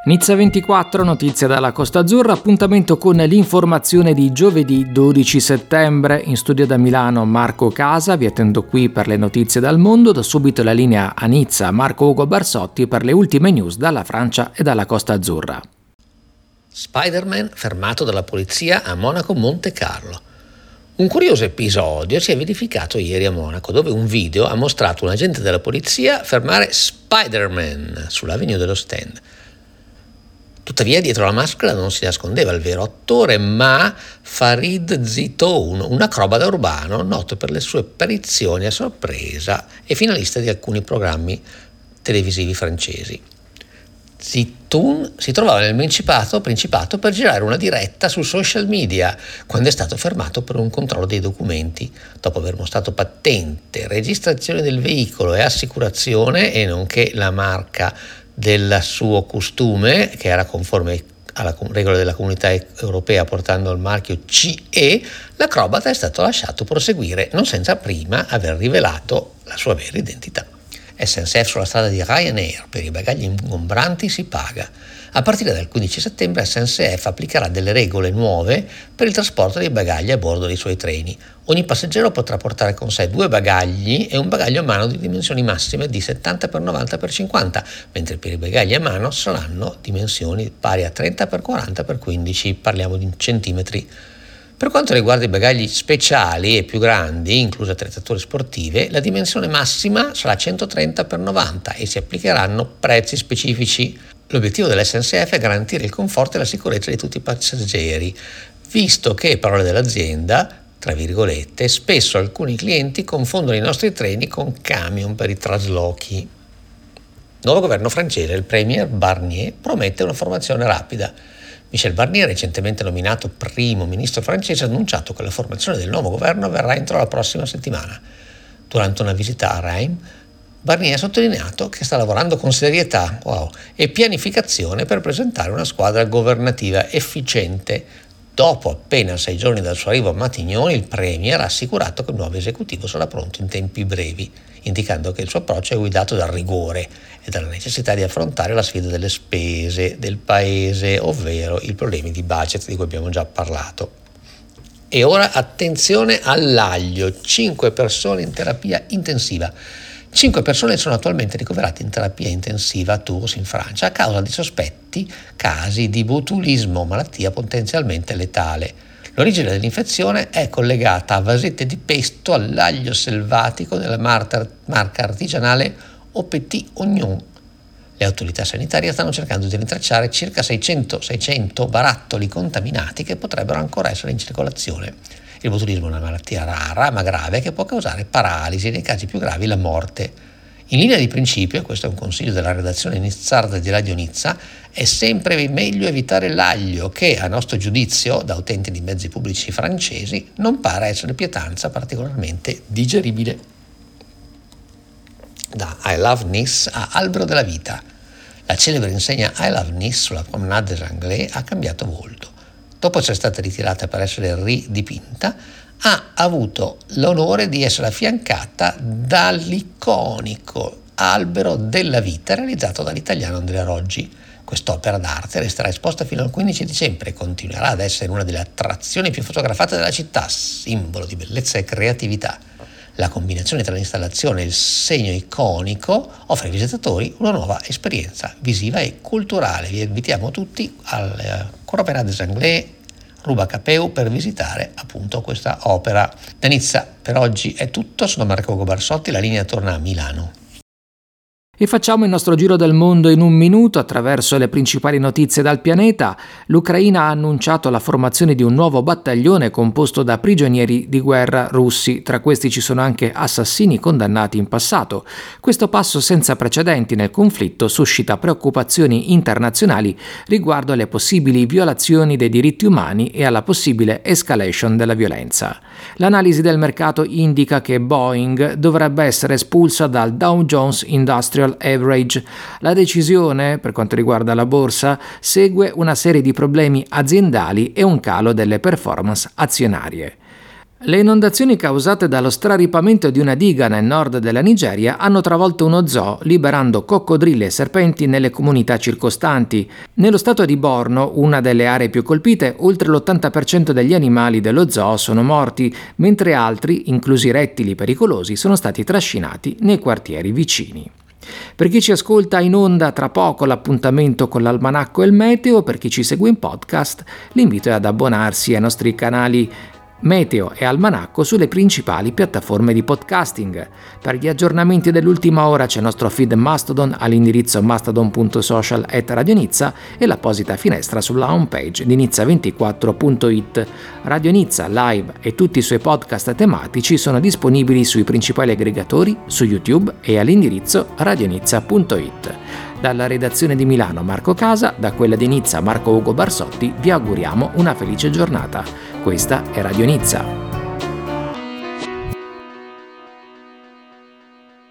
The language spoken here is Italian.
Nizza 24, notizie dalla Costa Azzurra, appuntamento con l'informazione di giovedì 12 settembre. In studio da Milano Marco Casa, vi attendo qui per le notizie dal mondo. Da subito la linea a Nizza, Marco Ugo Barsotti per le ultime news dalla Francia e dalla Costa Azzurra. Spider-Man fermato dalla polizia a Monaco Monte Carlo. Un curioso episodio si è verificato ieri a Monaco, dove un video ha mostrato un agente della polizia fermare Spider-Man sull'Avenue dello Stand. Tuttavia dietro la maschera non si nascondeva il vero attore, ma Farid Zitoun, un acrobata urbano noto per le sue apparizioni a sorpresa e finalista di alcuni programmi televisivi francesi. Zitoun si trovava nel Principato per girare una diretta su social media quando è stato fermato per un controllo dei documenti, dopo aver mostrato patente, registrazione del veicolo e assicurazione, e nonché la marca del suo costume, che era conforme alla regola della Comunità Europea portando il marchio CE. L'acrobata è stato lasciato proseguire, non senza prima aver rivelato la sua vera identità. SNCF sulla strada di Ryanair: per i bagagli ingombranti si paga. A partire dal 15 settembre SNCF applicherà delle regole nuove per il trasporto dei bagagli a bordo dei suoi treni. Ogni passeggero potrà portare con sé 2 bagagli e un bagaglio a mano di dimensioni massime di 70x90x50, mentre per i bagagli a mano saranno dimensioni pari a 30x40x15, parliamo di centimetri. Per quanto riguarda i bagagli speciali e più grandi, incluse attrezzature sportive, la dimensione massima sarà 130x90 e si applicheranno prezzi specifici. L'obiettivo dell'SNCF è garantire il conforto e la sicurezza di tutti i passeggeri, visto che, parole dell'azienda, tra virgolette, spesso alcuni clienti confondono i nostri treni con camion per i traslochi. Nuovo governo francese: il premier Barnier promette una formazione rapida. Michel Barnier, recentemente nominato primo ministro francese, ha annunciato che la formazione del nuovo governo avverrà entro la prossima settimana. Durante una visita a Reims, Barnier ha sottolineato che sta lavorando con serietà e pianificazione per presentare una squadra governativa efficiente. Dopo appena 6 giorni dal suo arrivo a Matignon, il premier ha assicurato che il nuovo esecutivo sarà pronto in tempi brevi, indicando che il suo approccio è guidato dal rigore e dalla necessità di affrontare la sfida delle spese del paese, ovvero i problemi di budget di cui abbiamo già parlato. E ora attenzione all'aglio: 5 persone in terapia intensiva. 5 persone sono attualmente ricoverate in terapia intensiva a Tours, in Francia, a causa di sospetti casi di botulismo, malattia potenzialmente letale. L'origine dell'infezione è collegata a vasette di pesto all'aglio selvatico della marca artigianale Au Petit Oignon. Le autorità sanitarie stanno cercando di rintracciare circa 600 barattoli contaminati che potrebbero ancora essere in circolazione. Il botulismo è una malattia rara ma grave che può causare paralisi e nei casi più gravi la morte. In linea di principio, questo è un consiglio della redazione nizzarda di Radio Nizza, è sempre meglio evitare l'aglio che, a nostro giudizio, da utenti di mezzi pubblici francesi, non pare essere pietanza particolarmente digeribile. Da I Love Nice a Albero della Vita. La celebre insegna I Love Nice sulla Promenade des Anglais ha cambiato volto. Dopo essere stata ritirata per essere ridipinta, ha avuto l'onore di essere affiancata dall'iconico Albero della Vita realizzato dall'italiano Andrea Roggi. Quest'opera d'arte resterà esposta fino al 15 dicembre e continuerà ad essere una delle attrazioni più fotografate della città, simbolo di bellezza e creatività. La combinazione tra l'installazione e il segno iconico offre ai visitatori una nuova esperienza visiva e culturale. Vi invitiamo tutti al Promenade des Anglais, Rue Bacapeu, per visitare appunto questa opera. Da Nizza per oggi è tutto, sono Marco Ugo Barsotti, la linea torna a Milano. E facciamo il nostro giro del mondo in un minuto attraverso le principali notizie dal pianeta. L'Ucraina ha annunciato la formazione di un nuovo battaglione composto da prigionieri di guerra russi. Tra questi ci sono anche assassini condannati in passato. Questo passo senza precedenti nel conflitto suscita preoccupazioni internazionali riguardo alle possibili violazioni dei diritti umani e alla possibile escalation della violenza. L'analisi del mercato indica che Boeing dovrebbe essere espulsa dal Dow Jones Industrial Average. La decisione, per quanto riguarda la borsa, segue una serie di problemi aziendali e un calo delle performance azionarie. Le inondazioni causate dallo straripamento di una diga nel nord della Nigeria hanno travolto uno zoo, liberando coccodrilli e serpenti nelle comunità circostanti. Nello stato di Borno, una delle aree più colpite, oltre l'80% degli animali dello zoo sono morti, mentre altri, inclusi rettili pericolosi, sono stati trascinati nei quartieri vicini. Per chi ci ascolta in onda, tra poco l'appuntamento con l'almanacco e il meteo. Per chi ci segue in podcast, l'invito è ad abbonarsi ai nostri canali Meteo e Almanacco sulle principali piattaforme di podcasting. Per gli aggiornamenti dell'ultima ora c'è il nostro feed Mastodon all'indirizzo mastodon.social@radionizza e l'apposita finestra sulla homepage di nizza24.it. Radio Nizza Live e tutti i suoi podcast tematici sono disponibili sui principali aggregatori, su YouTube e all'indirizzo radionizza.it. Dalla redazione di Milano Marco Casa, da quella di Nizza Marco Ugo Barsotti, vi auguriamo una felice giornata. Questa è Radio Nizza.